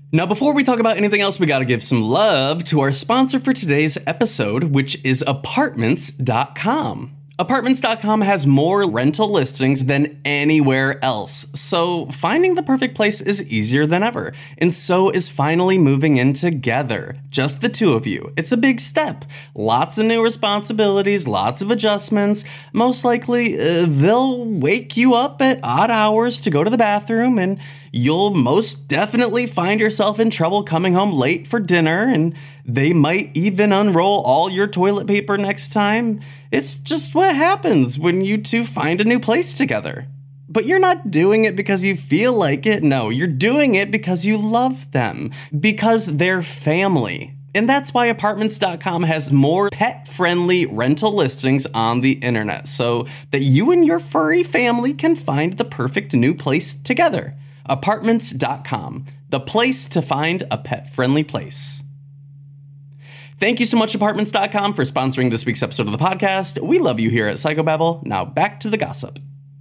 Now, before we talk about anything else, we gotta give some love to our sponsor for today's episode, which is Apartments.com. Apartments.com has more rental listings than anywhere else, so finding the perfect place is easier than ever. And so is finally moving in together. Just the two of you. It's a big step. Lots of new responsibilities, lots of adjustments. Most likely, they'll wake you up at odd hours to go to the bathroom, and you'll most definitely find yourself in trouble coming home late for dinner, and they might even unroll all your toilet paper next time. It's just what happens when you two find a new place together. But you're not doing it because you feel like it. No, you're doing it because you love them, because they're family. And that's why Apartments.com has more pet-friendly rental listings on the internet, so that you and your furry family can find the perfect new place together. Apartments.com, the place to find a pet-friendly place. Thank you so much, Apartments.com, for sponsoring this week's episode of the podcast. We love you here at Psychobabble. Now back to the gossip.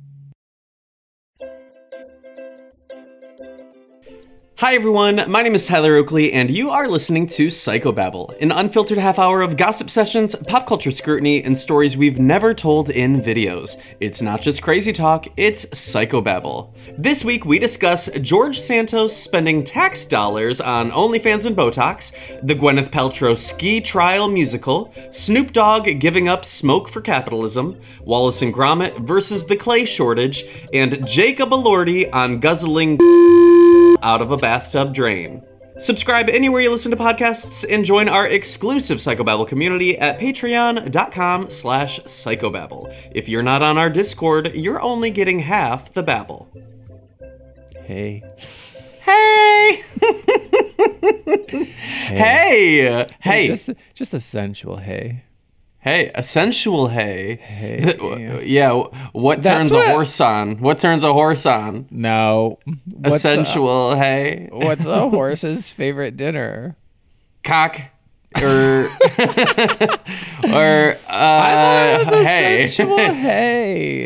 Hi everyone, my name is Tyler Oakley, and you are listening to Psychobabble, an unfiltered half hour of gossip sessions, pop culture scrutiny, and stories we've never told in videos. It's not just crazy talk, it's Psychobabble. This week we discuss George Santos spending tax dollars on OnlyFans and Botox, the Gwyneth Paltrow ski trial musical, Snoop Dogg giving up smoke for capitalism, Wallace and Gromit versus the clay shortage, and Jacob Elordi on guzzling out of a bathtub drain. Subscribe anywhere you listen to podcasts and join our exclusive Psychobabble community at patreon.com/psychobabble. If you're not on our Discord, you're only getting half the babble. Hey. Hey! Hey! Hey! Just a sensual hey. Hey, a sensual hey. Hey. Yeah, what turns a horse on? What turns a horse on? No. A sensual hey. What's a horse's favorite dinner? Cock. Or I thought it was a hey. sensual hey.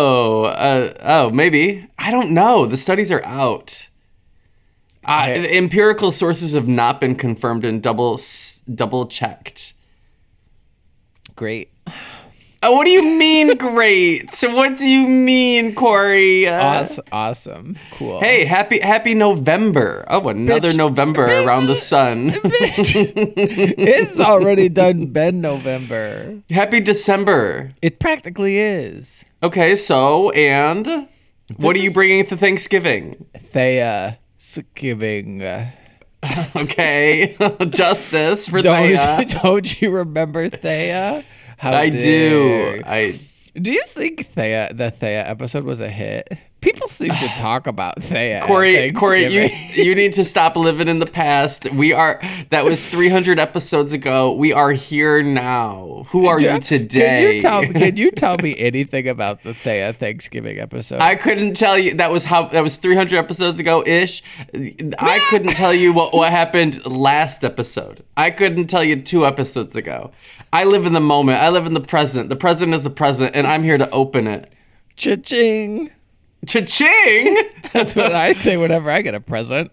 Maybe. I don't know. The studies are out. Empirical sources have not been confirmed and double checked. Great. What do you mean great? So what do you mean, Corey? Awesome. Cool. Hey, happy November. Oh, another November around the sun. It's already been November. Happy December. It practically is. Okay, so, and what are you bringing to Thanksgiving? Thanksgiving. Okay, justice for Thea. Don't you remember Thea? I do. Do you think the Thea episode was a hit? People seem to talk about Thea. Corey, you need to stop living in the past. That was 300 episodes ago. We are here now. Who are you today? Can you tell me anything about the Thea Thanksgiving episode? I couldn't tell you. That was 300 episodes ago ish. I couldn't tell you what happened last episode. I couldn't tell you 2 episodes ago. I live in the moment. I live in the present. The present is the present, and I'm here to open it. Cha-ching. Cha-ching! That's what I say whenever I get a present.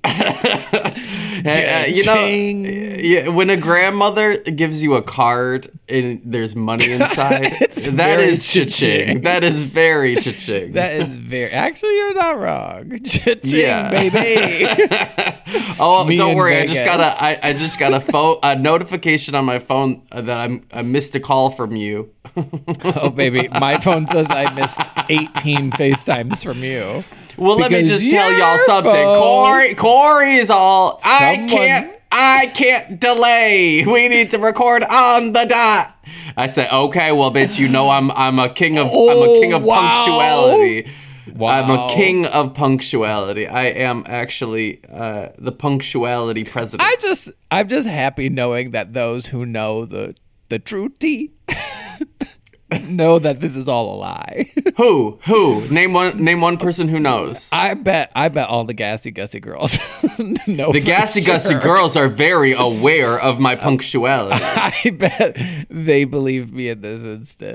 When a grandmother gives you a card and there's money inside, that is cha-ching. That is very cha-ching. That is very... Actually, you're not wrong. Cha-ching, baby. Don't worry. I just got a notification on my phone that I missed a call from you. Oh, baby. My phone says I missed 18 FaceTimes from you. Well, let me just tell y'all something. Corey is all, I can't delay. We need to record on the dot. I said, okay, well, bitch, you know I'm a king of punctuality. Wow. I'm a king of punctuality. I am actually the punctuality president. I'm just happy knowing that those who know the true tea know that this is all a lie. Who? Name one person who knows. I bet all the Gassy Gussie girls know. The Gassy Gussie girls are very aware of my punctuality. I bet they believe me in this instant.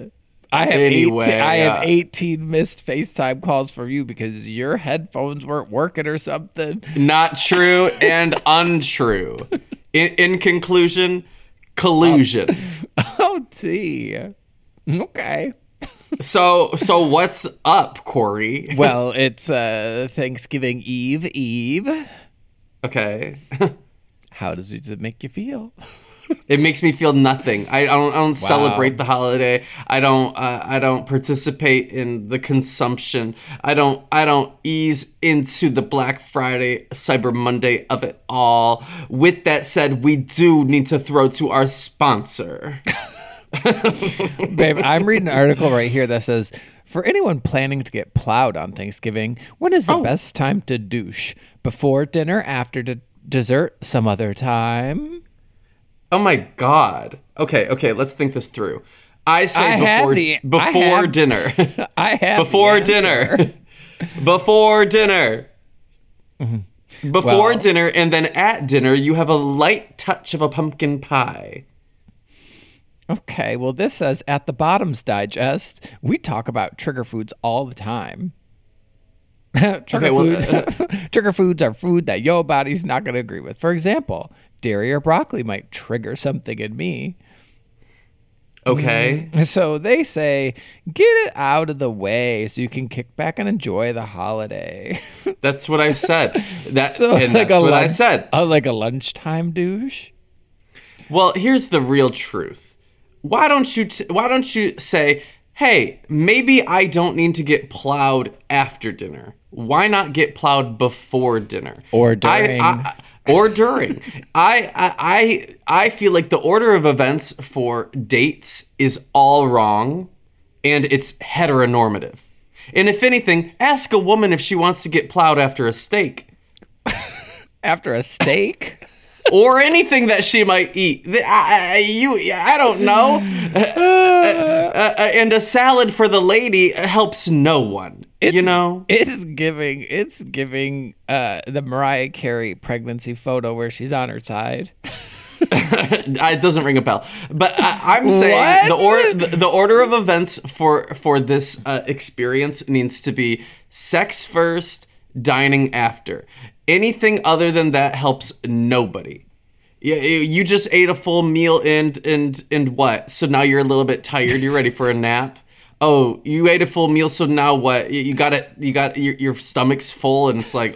I have Anyway, 18 missed FaceTime calls from you because your headphones weren't working or something. Not true and untrue. In conclusion, collusion. Oh, gee. Okay. So what's up, Corey? Well, it's Thanksgiving Eve. Okay. How does it make you feel? It makes me feel nothing. I don't celebrate the holiday. I don't participate in the consumption. I don't ease into the Black Friday, Cyber Monday of it all. With that said, we do need to throw to our sponsor. Babe, I'm reading an article right here that says, for anyone planning to get plowed on Thanksgiving, when is the best time to douche? Before dinner, after dessert, some other time? Oh my God. Okay, let's think this through. I say before dinner. I have before dinner. Before dinner. Mm-hmm. Before dinner, and then at dinner, you have a light touch of a pumpkin pie. Okay, well, this says at the Bottoms Digest, we talk about trigger foods all the time. Trigger foods are food that your body's not going to agree with. For example, dairy or broccoli might trigger something in me. Okay. So they say, get it out of the way so you can kick back and enjoy the holiday. That's what I said. That's like what I said. Like a lunchtime douche? Well, here's the real truth. Why don't you say, hey, maybe I don't need to get plowed after dinner. Why not get plowed before dinner? Or during. Or during. I feel like the order of events for dates is all wrong, and it's heteronormative. And if anything, ask a woman if she wants to get plowed after a steak. After a steak? Or anything that she might eat. I don't know. And a salad for the lady helps no one. It's giving the Mariah Carey pregnancy photo where she's on her side. It doesn't ring a bell. But I'm saying the order of events for this experience needs to be sex first, dining after. Anything other than that helps nobody. You just ate a full meal and what? So now you're a little bit tired. You're ready for a nap. Oh, you ate a full meal. So now what? You got it. You got your stomach's full, and it's like,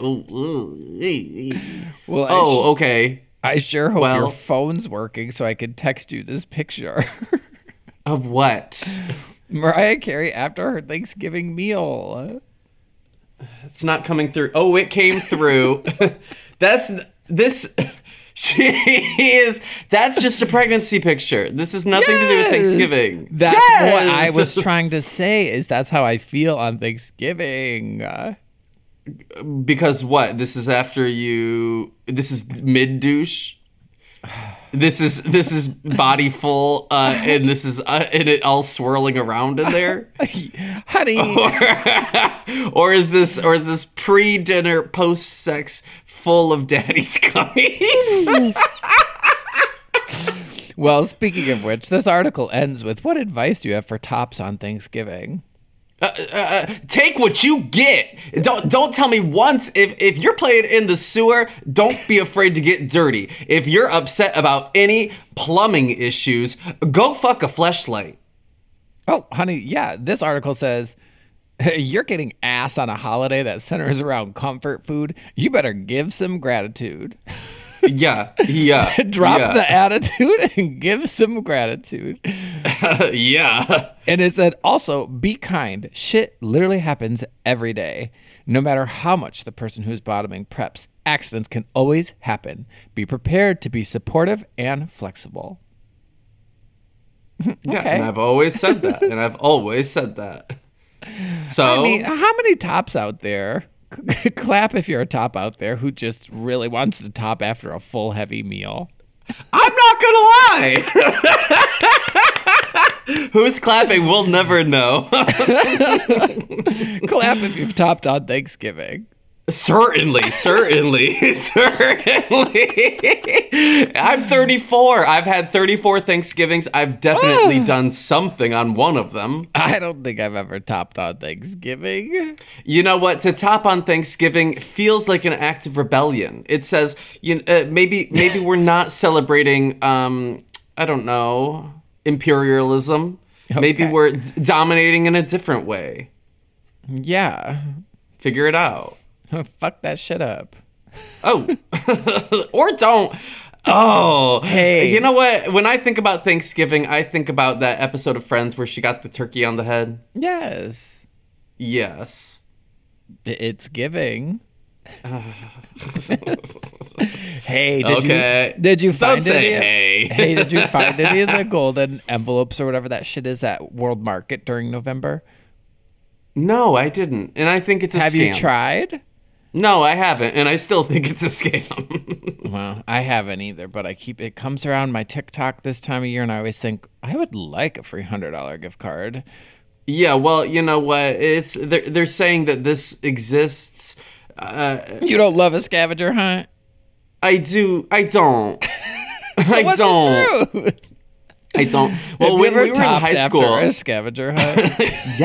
okay. I sure hope your phone's working so I can text you this picture. Of what? Mariah Carey after her Thanksgiving meal. It's not coming through. Oh, it came through. That's just a pregnancy picture. This has nothing to do with Thanksgiving. That's what I was trying to say, is that's how I feel on Thanksgiving. Because what? This is mid douche. This is body full, and this is and it all swirling around in there, honey. Or is this pre-dinner, post-sex, full of daddy's gummies? Well, speaking of which, this article ends with, what advice do you have for tops on Thanksgiving? Take what you get. Don't tell me once. If you're playing in the sewer, don't be afraid to get dirty. If you're upset about any plumbing issues, go fuck a fleshlight. Oh, honey, yeah. This article says, you're getting ass on a holiday that centers around comfort food. You better give some gratitude. Yeah. Drop the attitude and give some gratitude. Yeah. And it said, also, be kind. Shit literally happens every day. No matter how much the person who's bottoming preps, accidents can always happen. Be prepared to be supportive and flexible. Yeah, okay. And I've always said that. So, I mean, how many tops out there? Clap if you're a top out there who just really wants to top after a full heavy meal. I'm not gonna lie. Who's clapping? We'll never know. Clap if you've topped on Thanksgiving. Certainly. I'm 34. I've had 34 Thanksgivings. I've definitely done something on one of them. I don't think I've ever topped on Thanksgiving. You know what? To top on Thanksgiving feels like an act of rebellion. It says, maybe we're not celebrating, I don't know, imperialism. Okay. Maybe we're dominating in a different way. Yeah. Figure it out. Fuck that shit up. Oh. Or don't. Oh. Hey. You know what? When I think about Thanksgiving, I think about that episode of Friends where she got the turkey on the head. Yes. Yes. It's giving. Hey, did you find any? Hey, did you find any of the golden envelopes or whatever that shit is at World Market during November? No, I didn't. And I think it's a scam. Have you tried? No, I haven't, and I still think it's a scam. Well, I haven't either, but it comes around my TikTok this time of year, and I always think I would like a free $100 gift card. Yeah, well, you know what? They're saying that this exists. You don't love a scavenger hunt? I do. I don't. So what's the truth? I don't. Well, when we were in high school, after a scavenger hunt.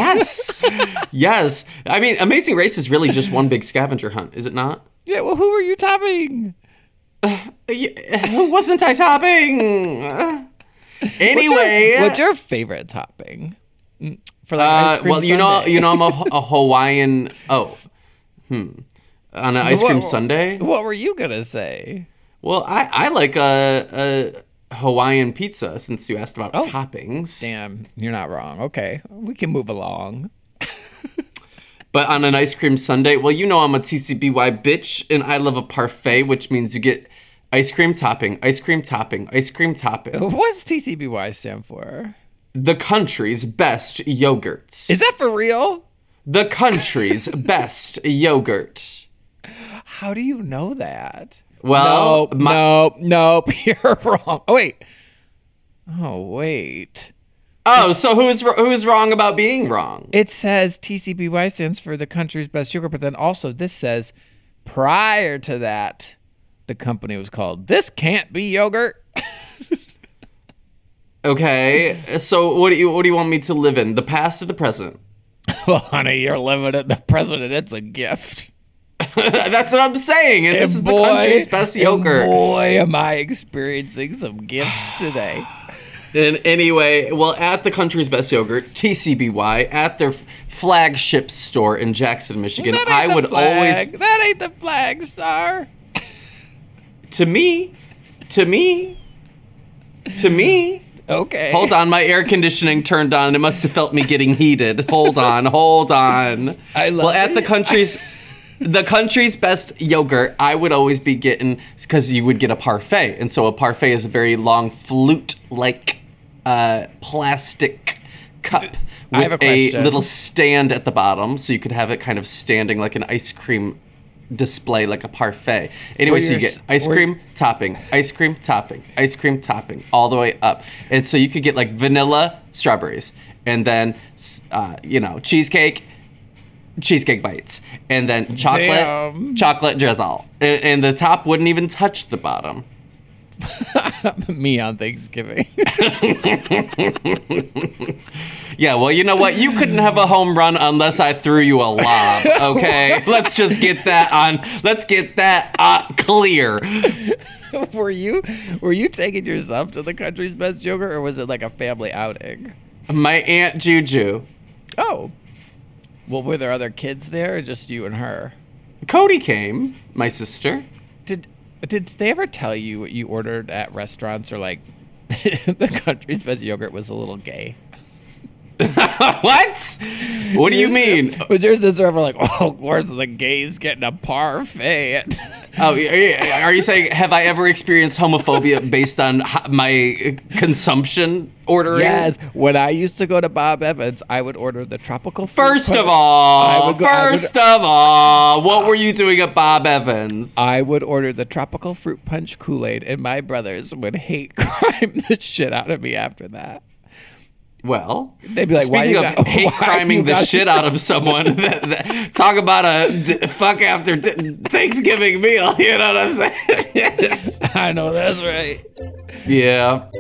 yes. I mean, Amazing Race is really just one big scavenger hunt, is it not? Yeah. Well, who were you topping? Who wasn't I topping? Anyway, what's your favorite topping for like ice cream? Well, you know, I'm a Hawaiian. On an ice cream sundae. What were you gonna say? Well, I like a Hawaiian pizza, since you asked about toppings. Damn, you're not wrong. Okay, we can move along. But on an ice cream sundae, well, you know I'm a TCBY bitch, and I love a parfait, which means you get ice cream topping, ice cream topping, ice cream topping. What's TCBY stand for? The country's best yogurt. Is that for real? The country's best yogurt. How do you know that? Well, nope. You're wrong. Oh, wait. Oh, so who's wrong about being wrong? It says TCBY stands for the country's best yogurt, but then also this says prior to that, the company was called This Can't Be Yogurt. Okay, so what do you want me to live in? The past or the present? Well, honey, you're living in the present, and it's a gift. That's what I'm saying. And this is the country's best yogurt. Boy, am I experiencing some gifts today. And anyway, well, at the country's best yogurt, TCBY, at their flagship store in Jackson, Michigan, That ain't the flag, star. To me. Okay. Hold on, my air conditioning turned on. It must have felt me getting heated. Hold on. I love at the country's best yogurt, I would always be getting, because you would get a parfait. And so a parfait is a very long flute-like plastic cup with a little stand at the bottom. So you could have it kind of standing like an ice cream display, like a parfait. Anyway, so you get ice cream topping, ice cream topping, ice cream topping, all the way up. And so you could get like vanilla strawberries, and then, cheesecake bites, and then chocolate drizzle, and the top wouldn't even touch the bottom. Me on Thanksgiving. Yeah, well, you know what? You couldn't have a home run unless I threw you a lob. Okay, let's just get that on. Let's get that clear. Were you taking yourself to the country's best yogurt, or was it like a family outing? My Aunt Juju. Oh. Well, were there other kids there, or just you and her? Cody came, my sister. Did they ever tell you what you ordered at restaurants, or like the country's best yogurt was a little gay? What? What do you mean? Was your sister ever like, oh, of course the gays getting a parfait? Oh, are you saying, have I ever experienced homophobia based on my consumption ordering? Yes. When I used to go to Bob Evans, I would order the tropical fruit First of all, what were you doing at Bob Evans? I would order the tropical fruit punch Kool-Aid, and my brothers would hate crime the shit out of me after that. Well, they'd be like, speaking of hate criming the shit out of someone, talk about a fuck after Thanksgiving meal. You know what I'm saying? I know, that's right. Yeah.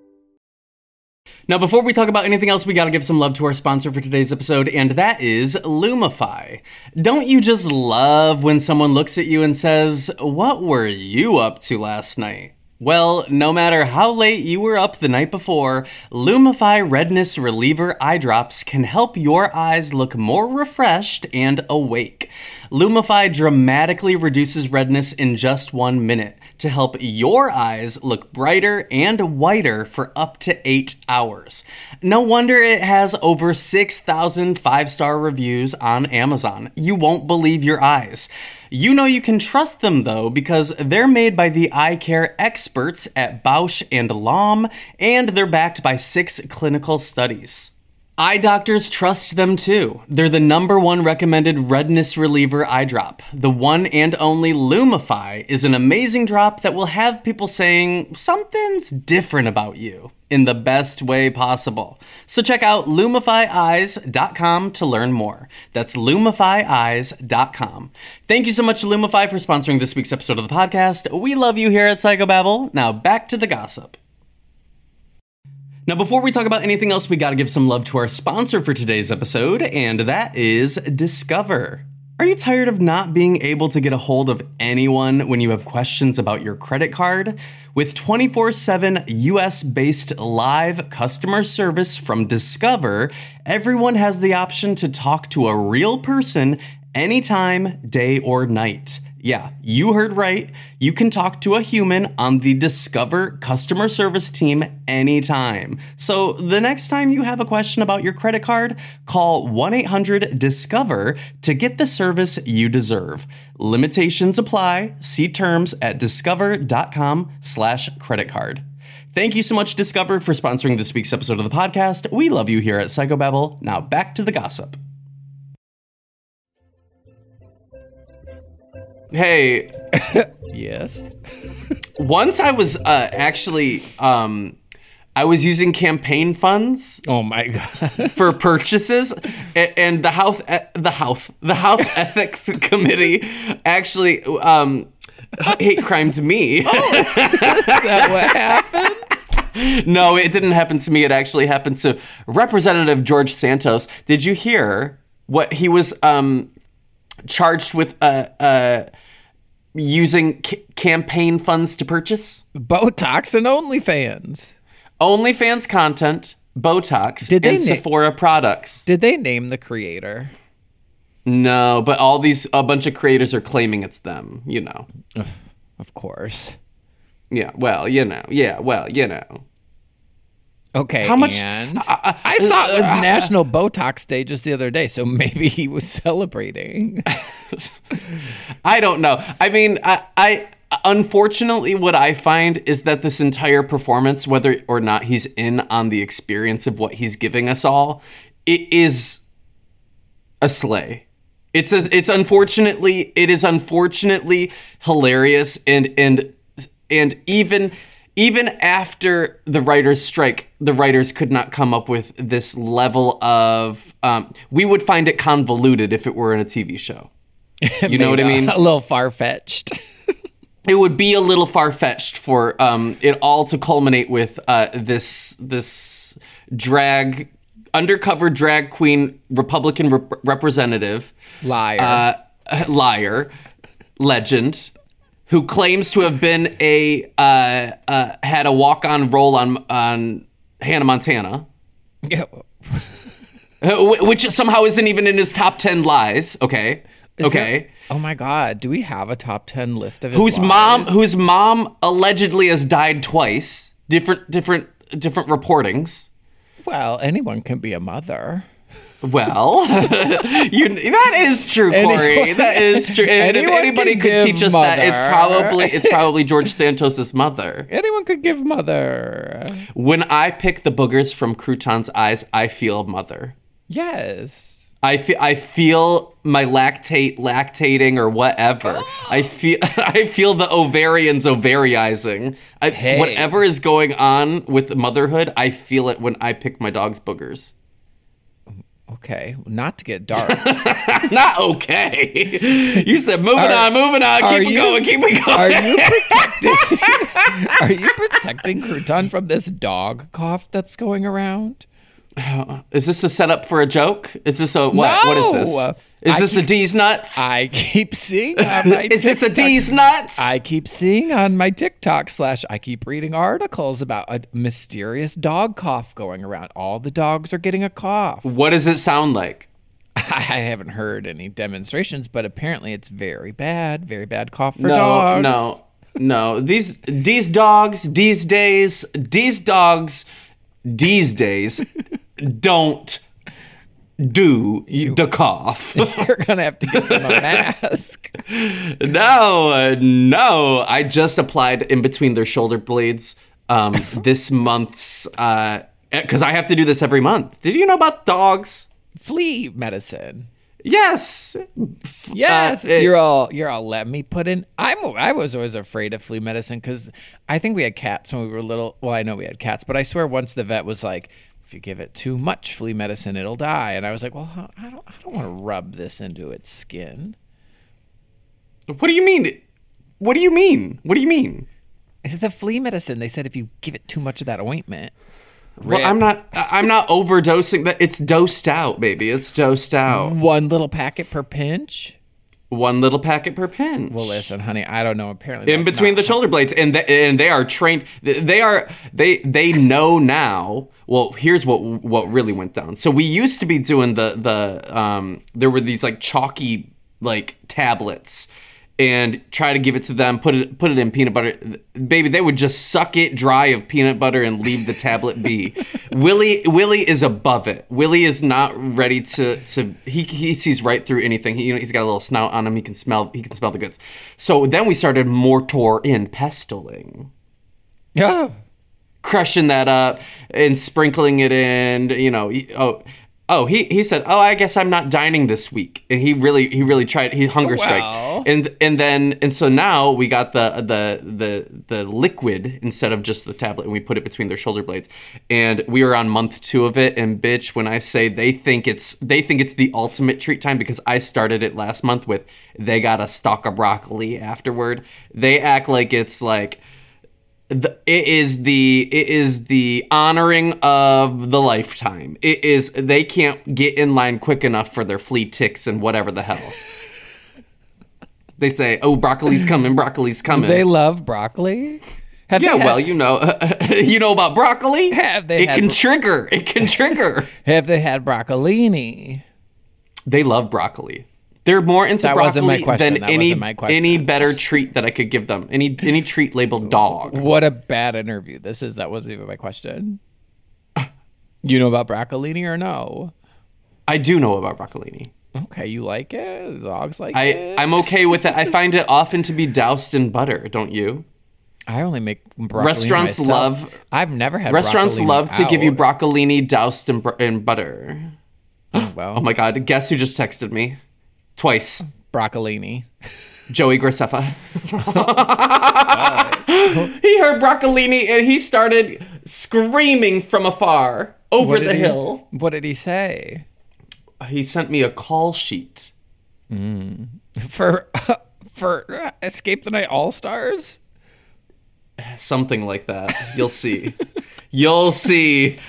Now, before we talk about anything else, we gotta give some love to our sponsor for today's episode, and that is Lumify. Don't you just love when someone looks at you and says, "What were you up to last night?" Well, no matter how late you were up the night before, Lumify Redness Reliever Eye Drops can help your eyes look more refreshed and awake. Lumify dramatically reduces redness in just 1 minute to help your eyes look brighter and whiter for up to 8 hours. No wonder it has over 6,000 5-star reviews on Amazon. You won't believe your eyes. You know you can trust them, though, because they're made by the eye care experts at Bausch & Lomb, and they're backed by 6 clinical studies. Eye doctors trust them, too. They're the #1 recommended redness reliever eye drop. The one and only Lumify is an amazing drop that will have people saying something's different about you in the best way possible. So check out LumifyEyes.com to learn more. That's LumifyEyes.com. Thank you so much, Lumify, for sponsoring this week's episode of the podcast. We love you here at Psychobabble. Now back to the gossip. Now, before we talk about anything else, we gotta give some love to our sponsor for today's episode, and that is Discover. Are you tired of not being able to get a hold of anyone when you have questions about your credit card? With 24/7 US-based live customer service from Discover, everyone has the option to talk to a real person anytime, day or night. Yeah, you heard right. You can talk to a human on the Discover customer service team anytime. So the next time you have a question about your credit card, call 1-800-DISCOVER to get the service you deserve. Limitations apply. See terms at discover.com/creditcard. Thank you so much, Discover, for sponsoring this week's episode of the podcast. We love you here at Psychobabble. Now back to the gossip. Hey. Yes. Once I was I was using campaign funds. Oh my God. For purchases, and the health ethics committee actually hate crimed me. Oh, is that what happened? No, it didn't happen to me. It actually happened to Representative George Santos. Did you hear what he was charged with using campaign funds to purchase? Botox and OnlyFans. OnlyFans content, Botox, and Sephora products. Did they name the creator? No, but a bunch of creators are claiming it's them, you know. Of course. Yeah, well, you know. Okay, how much? I saw it was National Botox Day just the other day, so maybe he was celebrating. I don't know. I mean, I unfortunately, what I find is that this entire performance, whether or not he's in on the experience of what he's giving us all, it is a slay. It is unfortunately hilarious, and even after the writers' strike, the writers could not come up with this level of. We would find it convoluted if it were in a TV show. You know what I mean? A little far-fetched. It would be a little far-fetched for it all to culminate with this undercover drag queen Republican representative, liar, legend, who claims to have been had a walk-on role on Hannah Montana. Yeah. Which somehow isn't even in his top 10 lies. Okay. Oh my God. Do we have a top 10 list of whose mom allegedly has died twice? Different reportings. Well, anyone can be a mother. Well, that is true, Corey. That is true. And if anybody could teach us that, it's probably George Santos's mother. Anyone could give mother. When I pick the boogers from Crouton's eyes, I feel mother. Yes. I feel my lactating or whatever. I feel the ovarians ovariizing. Hey. Whatever is going on with motherhood, I feel it when I pick my dog's boogers. Okay, not to get dark. Not okay. You said moving on. Keep it going. Are you protecting Crouton from this dog cough that's going around? Is this a setup for a joke? Is this a what? No! What is this? Is this a D's nuts? I keep seeing on my Is this a D's nuts? I keep seeing on my TikTok / I keep reading articles about a mysterious dog cough going around. All the dogs are getting a cough. What does it sound like? I haven't heard any demonstrations, but apparently it's very bad cough for dogs. No. These dogs these days don't do the cough. You're gonna have to give them a mask. No. I just applied in between their shoulder blades this month's because I have to do this every month. Did you know about dogs? Flea medicine. Yes. You're all let me put in. I was always afraid of flea medicine because I think we had cats when we were little. Well, I know we had cats, but I swear once the vet was like, if you give it too much flea medicine, it'll die. And I was like, well, I don't want to rub this into its skin. What do you mean? What do you mean? It's the flea medicine. They said if you give it too much of that ointment. Well, I'm not overdosing. That it's dosed out, baby. It's dosed out. One little packet per pinch. One little packet per pinch. Well, listen, honey, I don't know. Apparently, in between the shoulder blades, and they are trained. They know now. Well, here's what really went down. So we used to be doing there were these like chalky like tablets, and try to give it to them, put it in peanut butter. Baby, they would just suck it dry of peanut butter and leave the tablet be. Willie is above it. Willie is not ready to he sees right through anything. He's got a little snout on him. He can smell the goods. So then we started mortar and pestling. Yeah. Crushing that up and sprinkling it in, he said, I guess I'm not dining this week. And he really tried. He hunger strike. And so now we got the liquid instead of just the tablet, and we put it between their shoulder blades. And we are on month 2 of it. And bitch, when I say they think it's the ultimate treat time, because I started it last month with they got a stalk of broccoli afterward. They act like it's like it is the honoring of the lifetime. It is, they can't get in line quick enough for their flea ticks and whatever the hell. They say, "Oh, broccoli's coming, broccoli's coming." They love broccoli. You know about broccoli. It can trigger. Have they had broccolini? They love broccoli. They're more into broccoli than any better treat that I could give them. Any treat labeled dog. What a bad interview this is. That wasn't even my question. You know about broccolini or no? I do know about broccolini. Okay, you like it? Dogs like it? I'm okay with it. I find it often to be doused in butter, don't you? I only make broccolini myself. I've never had restaurants love to give you broccolini doused in butter. Oh, well. Oh my God, guess who just texted me? Twice. Broccolini. Joey Graceffa. He heard broccolini and he started screaming from afar over the hill. What did he say? He sent me a call sheet. For Escape the Night All-Stars? Something like that. You'll see. You'll see.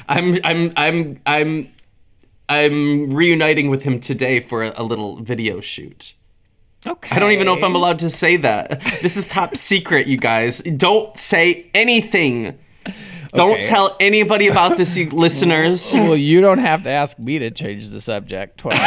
I'm reuniting with him today for a little video shoot. Okay. I don't even know if I'm allowed to say that. This is top secret, you guys. Don't say anything. Don't tell anybody about this, you listeners. Well, you don't have to ask me to change the subject twice.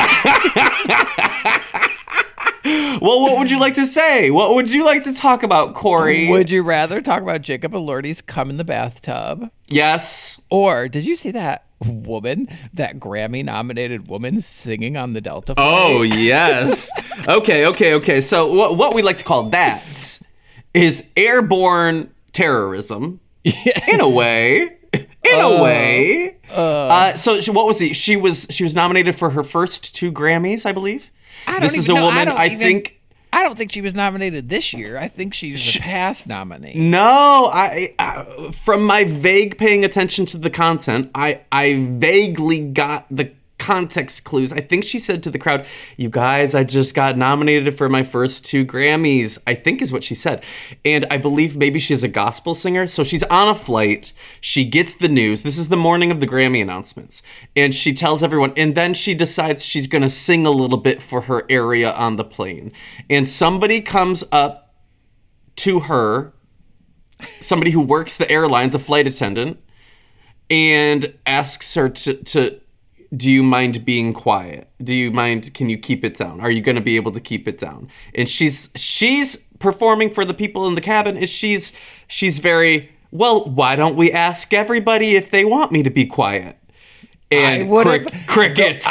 Well, what would you like to say? What would you like to talk about, Corey? Would you rather talk about Jacob Elordi's cum in the bathtub? Yes. Or did you see that woman, that Grammy-nominated woman singing on the Delta flight? Oh, yes. Okay. So what we like to call that is airborne terrorism. In a way. What was he? She was nominated for her first 2 Grammys, I believe. I This is a woman. I think don't think she was nominated this year. I think she's a past nominee. No, I from my vague paying attention to the content, I vaguely got the context clues. I think she said to the crowd, "You guys, I just got nominated for my first 2 Grammys," I think is what she said. And I believe maybe she's a gospel singer. So she's on a flight. She gets the news. This is the morning of the Grammy announcements. And she tells everyone. And then she decides she's going to sing a little bit for her area on the plane. And somebody comes up to her, somebody who works the airlines, a flight attendant, and asks her to do you mind being quiet? Can you keep it down? Are you going to be able to keep it down? And she's performing for the people in the cabin. And she's very, well, why don't we ask everybody if they want me to be quiet? And crickets.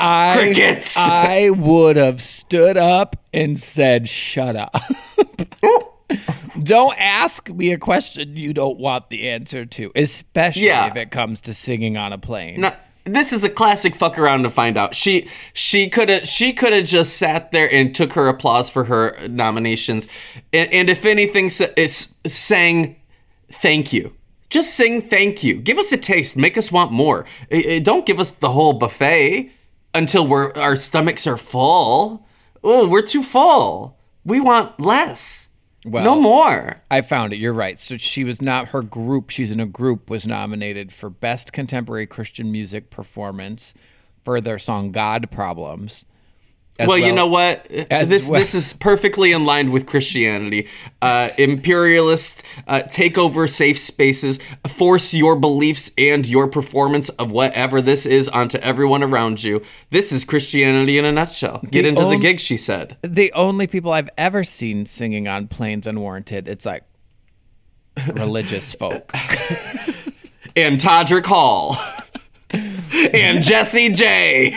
I would have stood up and said, shut up. Don't ask me a question you don't want the answer to, especially if it comes to singing on a plane. Now, this is a classic fuck around to find out. She could have just sat there and took her applause for her nominations, and if anything, it's sang thank you. Just sing thank you. Give us a taste. Make us want more. Don't give us the whole buffet until our stomachs are full. Oh, we're too full. We want less. Well, no more. I found it. You're right. So she's in a group, was nominated for Best Contemporary Christian Music Performance for their song God Problems. Well, you know what? This is perfectly in line with Christianity. Imperialists take over safe spaces, force your beliefs and your performance of whatever this is onto everyone around you. This is Christianity in a nutshell. Get into the gig, she said. The only people I've ever seen singing on planes unwarranted, it's like religious folk. And Todrick Hall. And Jessie J.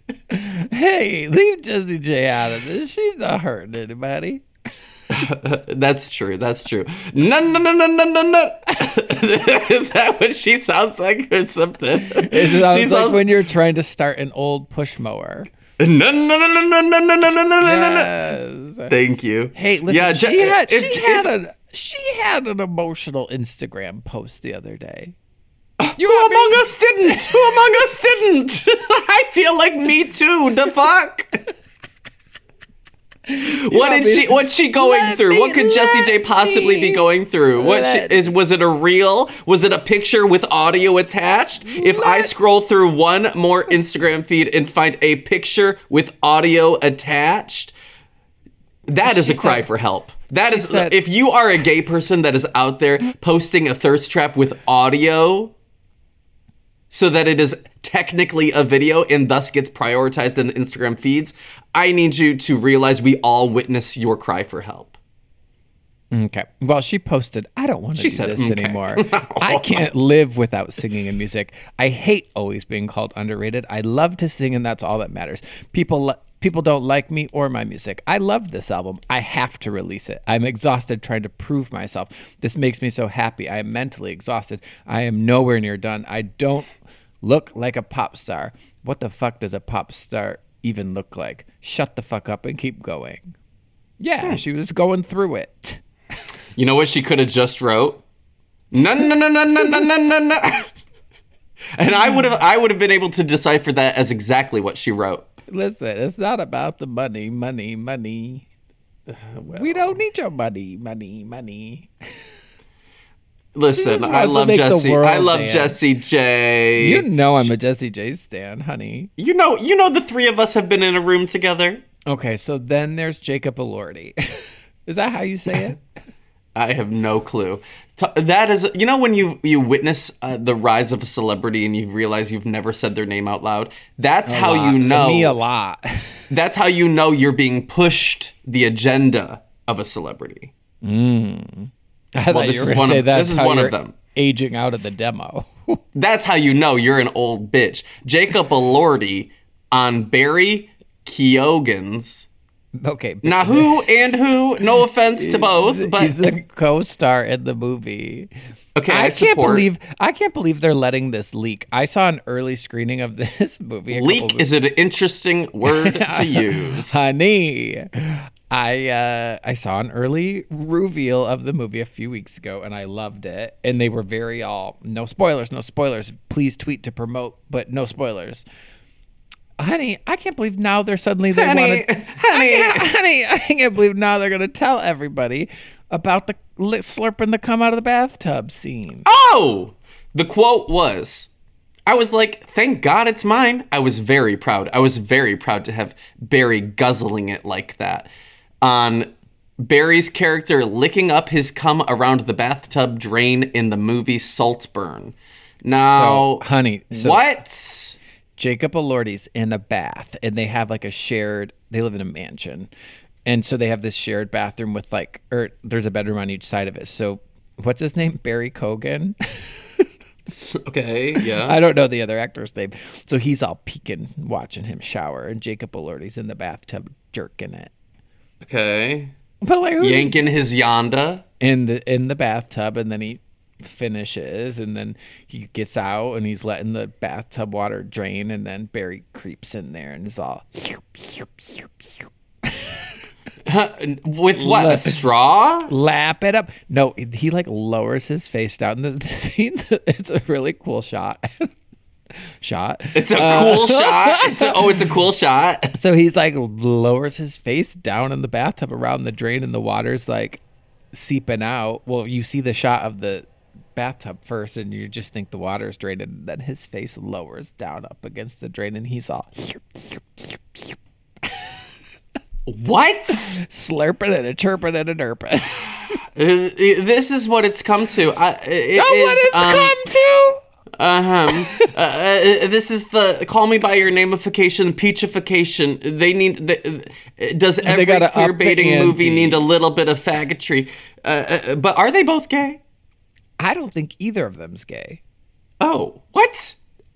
Hey, leave Jessie J out of this. She's not hurting anybody. That's true. No. Is that what she sounds like or something? It sounds like when you're trying to start an old push mower. No. Yes. Thank you. Hey, listen, she had an emotional Instagram post the other day. Who among us didn't? I feel like me too. The fuck? What's she going through? What could Jessie J possibly be going through? Was it a reel? Was it a picture with audio attached? If I scroll through one more Instagram feed and find a picture with audio attached, that is a cry for help. If you are a gay person that is out there posting a thirst trap with audio so that it is technically a video and thus gets prioritized in the Instagram feeds, I need you to realize we all witness your cry for help. Okay. Well, she posted, I don't want to do this anymore. I can't live without singing and music. I hate always being called underrated. I love to sing, and that's all that matters. People don't like me or my music. I love this album. I have to release it. I'm exhausted trying to prove myself. This makes me so happy. I am mentally exhausted. I am nowhere near done. I don't look like a pop star. What the fuck does a pop star even look like? Shut the fuck up and keep going. Yeah, she was going through it. You know what she could have just wrote? No. And I would have been able to decipher that as exactly what she wrote. Listen, it's not about the money. We don't need your money. Listen, I love Jessie. I love Jessie J. You know I'm a Jessie J stan, honey. You know the three of us have been in a room together. Okay, so then there's Jacob Elordi. Is that how you say it? I have no clue. That is, when you witness the rise of a celebrity and you realize you've never said their name out loud. That's how you know. Me a lot. That's how you know you're being pushed the agenda of a celebrity. I thought you were going to say that's how you're aging out of the demo. That's how you know you're an old bitch. Jacob Elordi on Barry Keoghan's Okay. Now, who and who? No offense to both, but he's the co-star in the movie. okay, I support. can't believe they're letting this leak. I saw an early screening of this movie. Leak is an interesting word to use. Honey, I saw an early reveal of the movie a few weeks ago, and I loved it. And they were very no spoilers, no spoilers. Please tweet to promote, but no spoilers. Honey, I can't believe now they're suddenly Honey, I can't believe now they're gonna tell everybody about the slurping the cum out of the bathtub scene. Oh, the quote was, I was like, thank God it's mine. I was very proud. I was very proud to have Barry guzzling it like that. On Barry's character licking up his cum around the bathtub drain in the movie Saltburn. Now, So, honey, what? Jacob Elordi's in a bath, and they have like they live in a mansion. And so they have this shared bathroom with there's a bedroom on each side of it. So what's his name? Barry Cogan? Okay, yeah. I don't know the other actor's name. So he's all peeking, watching him shower, and Jacob Elordi's in the bathtub jerking it. Okay. But yanking his yonda in the bathtub, and then he finishes, and then he gets out, and he's letting the bathtub water drain, and then Barry creeps in there and is all with what? A straw? Lap it up. No, he lowers his face down. The scene's it's a really cool shot. It's a cool shot. It's a cool shot. So he's lowers his face down in the bathtub around the drain, and the water's seeping out. Well, you see the shot of the bathtub first, and you just think the water's drained, and then his face lowers down up against the drain, and he's all what? Slurping and a chirping and a derping. This is what it's come to. What it's come to? This is the call me by your nameification, peachification. They need. Does every queer baiting movie need a little bit of faggotry? But are they both gay? I don't think either of them's gay. Oh, what?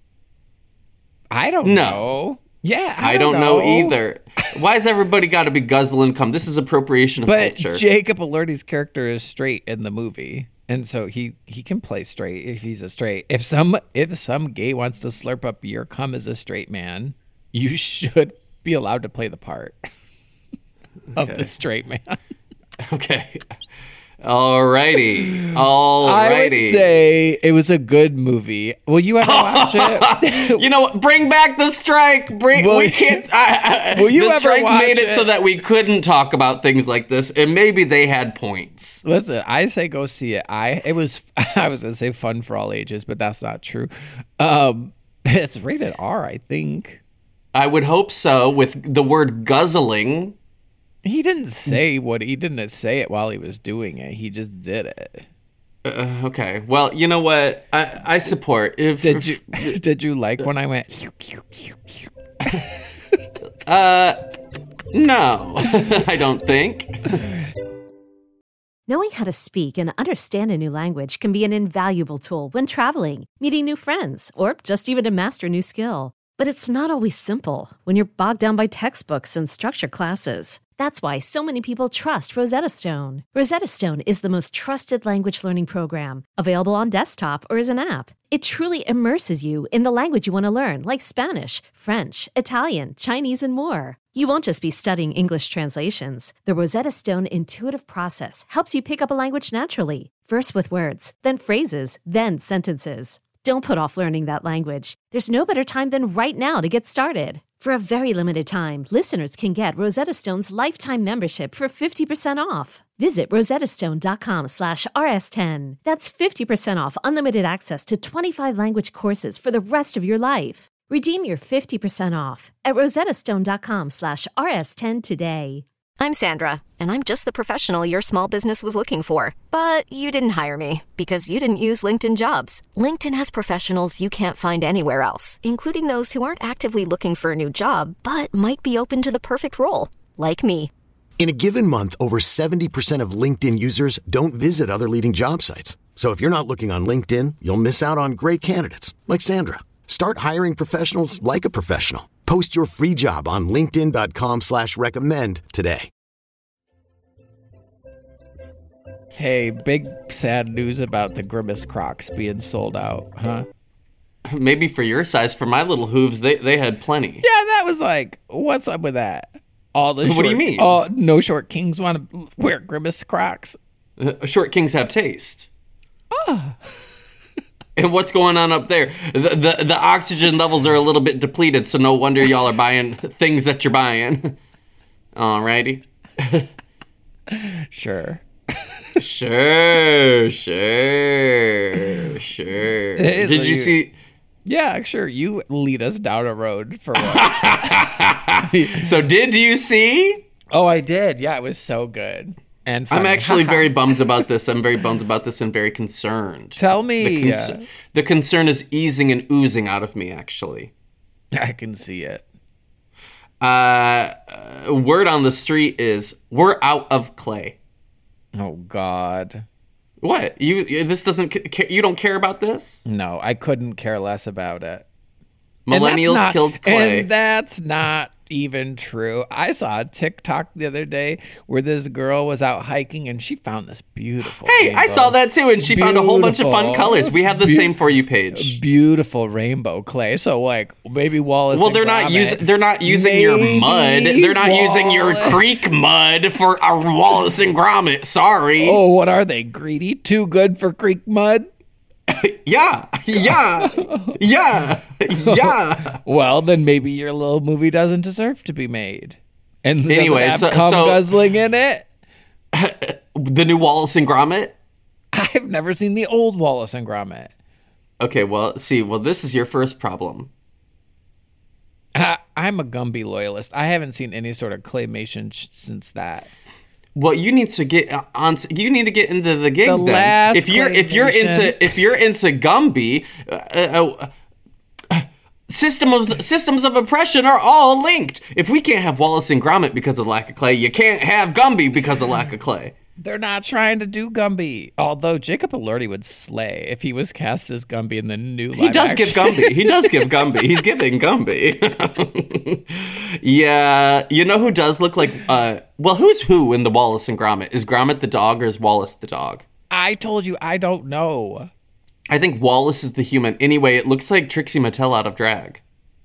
I don't know. Yeah, I don't know either. Why has everybody got to be guzzling cum? This is appropriation of culture. But Jacob Elordi's character is straight in the movie, and so he can play straight if he's a straight. If some gay wants to slurp up your cum as a straight man, you should be allowed to play the part of the straight man. Okay. Alrighty. I would say it was a good movie. Will you ever watch it? You know what? Bring back the strike. We can't. Will you the ever strike watch made it so that we couldn't talk about things like this, and maybe they had points. Listen, I say go see it. I was gonna say fun for all ages, but that's not true. It's rated R, I think. I would hope so. With the word guzzling. He didn't say it while he was doing it. He just did it. Okay. Well, you know what? I support. Did you like when I went? No, I don't think. Knowing how to speak and understand a new language can be an invaluable tool when traveling, meeting new friends, or just even to master a new skill. But it's not always simple when you're bogged down by textbooks and structured classes. That's why so many people trust Rosetta Stone. Rosetta Stone is the most trusted language learning program, available on desktop or as an app. It truly immerses you in the language you want to learn, like Spanish, French, Italian, Chinese, and more. You won't just be studying English translations. The Rosetta Stone intuitive process helps you pick up a language naturally, first with words, then phrases, then sentences. Don't put off learning that language. There's no better time than right now to get started. For a very limited time, listeners can get Rosetta Stone's lifetime membership for 50% off. Visit rosettastone.com/rs10. That's 50% off unlimited access to 25 language courses for the rest of your life. Redeem your 50% off at rosettastone.com/rs10 today. I'm Sandra, and I'm just the professional your small business was looking for. But you didn't hire me because you didn't use LinkedIn Jobs. LinkedIn has professionals you can't find anywhere else, including those who aren't actively looking for a new job, but might be open to the perfect role, like me. In a given month, over 70% of LinkedIn users don't visit other leading job sites. So if you're not looking on LinkedIn, you'll miss out on great candidates like Sandra. Start hiring professionals like a professional. Post your free job on linkedin.com/recommend today. Hey, big sad news about the Grimace Crocs being sold out, huh? Maybe for your size. For my little hooves, they had plenty. Yeah, that was like, what's up with that? All the What do you mean? No short kings want to wear Grimace Crocs. Short kings have taste. And what's going on up there? The oxygen levels are a little bit depleted, so no wonder y'all are buying things that you're buying. Alrighty. Sure. Sure. Did you see? Yeah, sure. You lead us down a road for once. So did you see? Oh, I did. Yeah, it was so good. And funny. I'm actually very bummed about this. I'm very bummed about this and very concerned. Tell me. The concern is easing and oozing out of me, actually. I can see it. Word on the street is we're out of clay. Oh, God. What? This doesn't you don't care about this? No, I couldn't care less about it. Millennials killed clay. And that's not even true. I saw a TikTok the other day where this girl was out hiking and she found this beautiful rainbow. I saw that too, and she found a whole bunch of fun colors. We have the same For You page. Beautiful rainbow clay. So like maybe Wallace. Well, they're not using your mud. They're not using your creek mud for a Wallace and Gromit. Sorry. Oh, what are they? Greedy? Too good for creek mud? Yeah. Well, then maybe your little movie doesn't deserve to be made. And anyway, so guzzling in it. The new Wallace and Gromit. I've never seen the old Wallace and Gromit. Okay, well, this is your first problem. I'm a Gumby loyalist. I haven't seen any sort of claymation since that. Well, you need to get on. You need to get into the gig. Then. If you're into Gumby, systems of oppression are all linked. If we can't have Wallace and Gromit because of lack of clay, you can't have Gumby because of lack of clay. They're not trying to do Gumby. Although Jacob Elordi would slay if he was cast as Gumby in the new live He does action. give Gumby. He does give Gumby. He's giving Gumby. Yeah. You know who does look like... who's who in the Wallace and Gromit? Is Gromit the dog or is Wallace the dog? I told you I don't know. I think Wallace is the human. Anyway, it looks like Trixie Mattel out of drag.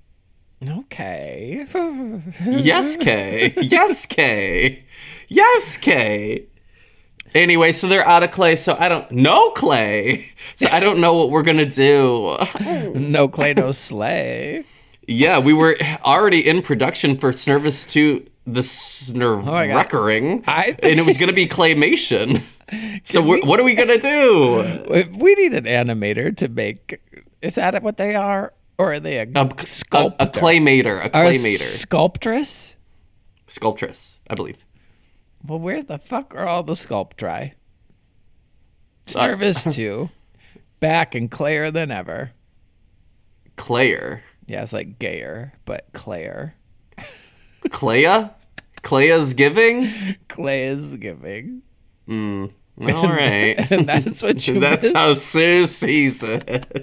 Okay. Yes, Kay. Yes, Kay. Yes, Kay. Anyway, so they're out of clay, so no clay. So I don't know what we're going to do. No clay, no slay. Yeah, we were already in production for Snervous 2, the Snurvrecking, and it was going to be claymation. So what are we going to do? We need an animator to make... Is that what they are? Or are they a sculptor? A claymator. A claymator. Sculptress? Sculptress, I believe. Well, where the fuck are all the sculptri? Snervous 2. Back and clayer than ever. Clayer? Yeah, it's like gayer, but clayer. Claya? Claya's giving? Clay is giving. All right. And that's what you That's how Sue sees it.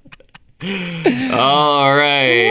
All right.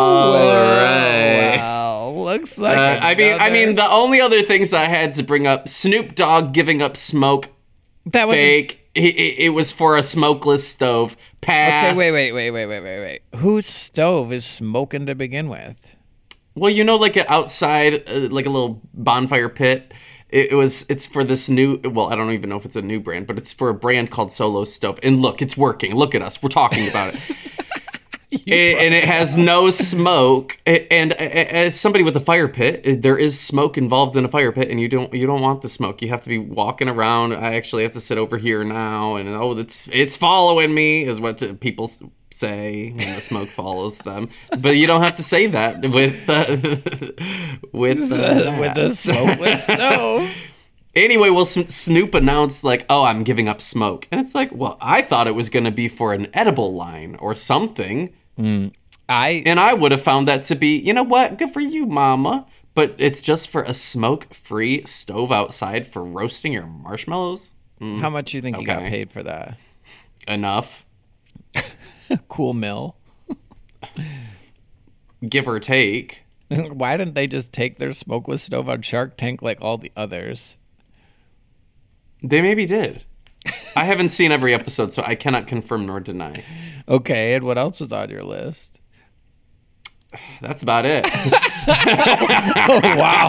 Well, looks like I mean, the only other things I had to bring up: Snoop Dogg giving up smoke. That was fake. It was for a smokeless stove. Pass. Okay, wait. Whose stove is smoking to begin with? Well, you know, like outside, like a little bonfire pit. It's for this new, well, I don't even know if it's a new brand, but it's for a brand called Solo Stove. And look, it's working. Look at us. We're talking about it. And it has no smoke. And as somebody with a fire pit, there is smoke involved in a fire pit, and you don't want the smoke. You have to be walking around. I actually have to sit over here now, and it's following me, is what people say, and the smoke follows them. But you don't have to say that with the smokeless stove. Anyway, well, Snoop announced, like, oh, I'm giving up smoke. And it's like, well, I thought it was going to be for an edible line or something. I would have found that to be, you know what, good for you, mama. But it's just for a smoke-free stove outside for roasting your marshmallows? How much do you think you got paid for that? Enough. Cool mill. give or take. Why didn't they just take their smokeless stove on Shark Tank like all the others? They maybe did. I haven't seen every episode, so I cannot confirm nor deny. Okay, and what else was on your list? That's about it. Oh, wow.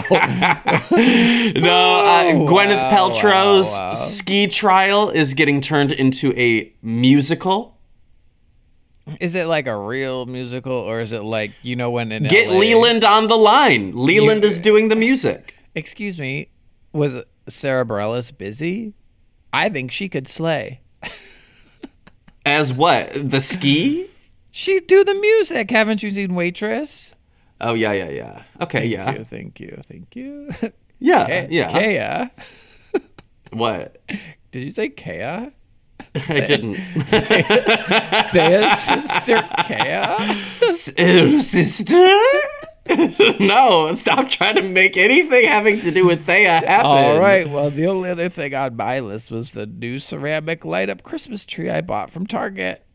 No, Gwyneth Paltrow's wow. ski trial is getting turned into a musical. Is it like a real musical, or is it like, you know, when in Get LA... Leland on the line. Leland is doing the music. Excuse me, was Sarah Bareilles busy? I think she could slay. As what? The ski? She'd do the music. Haven't you seen Waitress? Oh, yeah. Okay, yeah. Thank you. Yeah, yeah. Kea. What? Did you say Kea? I didn't. Thea's sister Kea? Sister? No, stop trying to make anything having to do with Thea happen. All right, well, the only other thing on my list was the new ceramic light-up Christmas tree I bought from Target.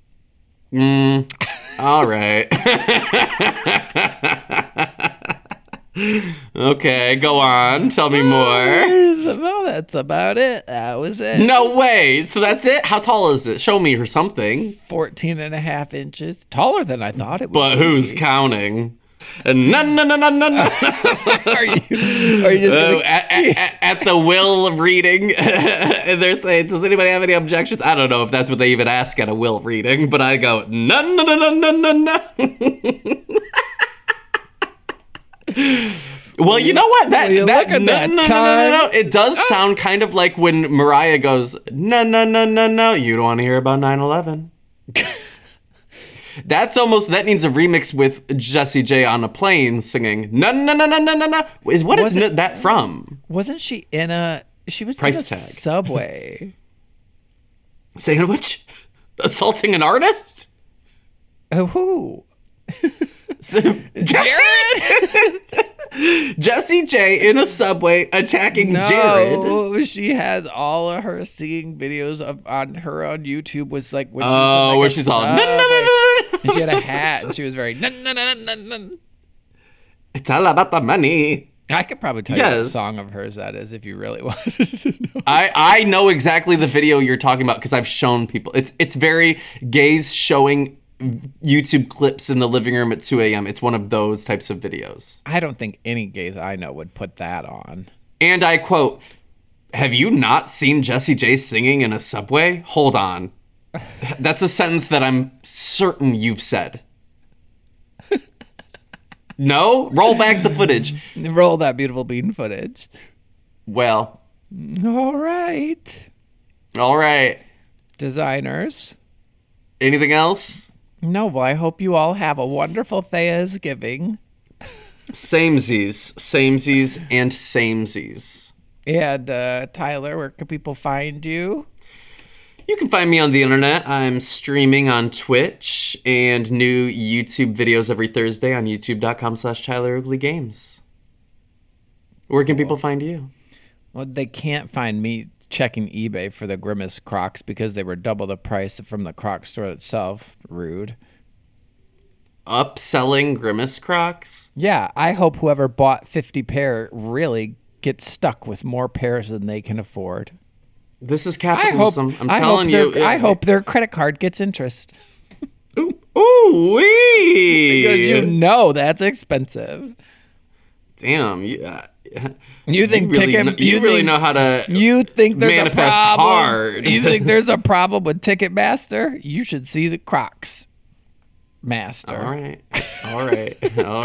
All right. Okay, go on. Tell me more. Well, that's about it. That was it. No way. So that's it? How tall is it? Show me or something. 14 and a half inches. Taller than I thought it would But be. who's counting? No. Are you just going At the will reading, and they're saying, does anybody have any objections? I don't know if that's what they even ask at a will reading, but I go, no. Well, you know what? Will you look at that time? No. It does sound kind of like when Mariah goes, no. You don't want to hear about 9/11. That needs a remix with Jessie J on a plane singing, no. What is that from? Wasn't she in a... She was Price in a tag. subway. Saying which? Assaulting an artist? Who? Jessie J in a subway attacking Jared. No, she has all of her singing videos on YouTube was like when she was in where like she's a all, subway, and she had a hat and she was very It's all about the money. I could probably tell you what Yes. song of hers that is if you really wanted to know. I know exactly the video you're talking about because I've shown people. It's very gays showing YouTube clips in the living room at 2 a.m. It's one of those types of videos. I don't think any gays I know would put that on. And I quote, have you not seen Jessie J singing in a subway? Hold on. That's a sentence that I'm certain you've said. No? Roll back the footage. Roll that beautiful bean footage. Well, All right. Designers. Anything else? No, well, I hope you all have a wonderful Thanksgiving. Samesies, and samesies. And Tyler, where can people find you? You can find me on the internet. I'm streaming on Twitch and new YouTube videos every Thursday on youtube.com/TylerOakleyGames. Where can people find you? Well, they can't find me checking eBay for the Grimace Crocs because they were double the price from the Croc store itself. Rude. Upselling Grimace Crocs? Yeah, I hope whoever bought 50 pair really gets stuck with more pairs than they can afford. This is capitalism. I'm I telling hope you. I hope their credit card gets interest. Ooh wee! Because you know that's expensive. Damn, You think you really know how to. You think there's manifest a problem? hard. You think there's a problem with Ticketmaster? You should see the Crocs Master. All right.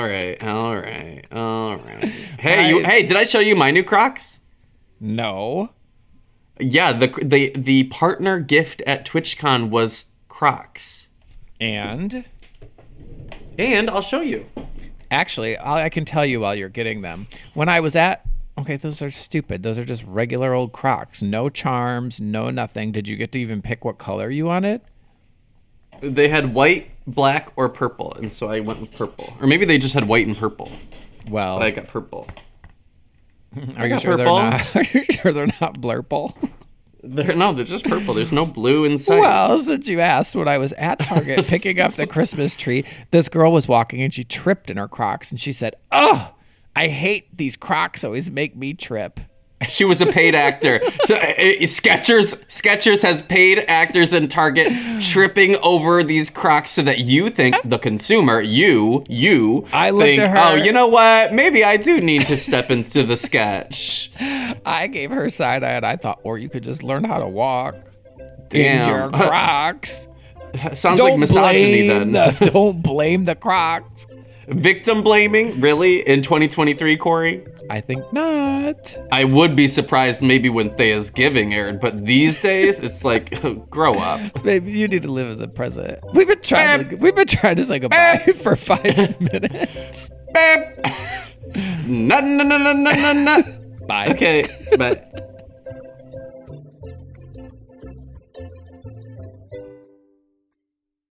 Hey, did I show you my new Crocs? No. Yeah, the partner gift at TwitchCon was Crocs. And I'll show you. actually, I can tell you while you're getting them. When I was at... Okay, those are stupid. Those are just regular old Crocs. No charms, no nothing. Did you get to even pick what color you wanted? They had white, black, or purple, and so I went with purple. Or maybe they just had white and purple, Well, but I got purple. are you sure purple. they're not? Are you sure they're not blurple? They're just purple. There's no blue inside. Well, since you asked, when I was at Target picking up the Christmas tree, this girl was walking and she tripped in her Crocs and she said, "Oh, I hate these Crocs. Always make me trip." She was a paid actor. So, Skechers has paid actors in Target tripping over these Crocs so that you think, the consumer, you I looked think, at her. oh, you know what? Maybe I do need to step into the sketch. I gave her side eye and I thought, or you could just learn how to walk Damn. in your Crocs. Sounds like misogyny then. Don't blame the Crocs. Victim blaming? Really? In 2023, Corey? I think not. I would be surprised maybe when Thea's Giving aired, but these days it's like, grow up. Maybe you need to live in the present. We've been trying to say goodbye for 5 minutes. No. Bye. Okay, but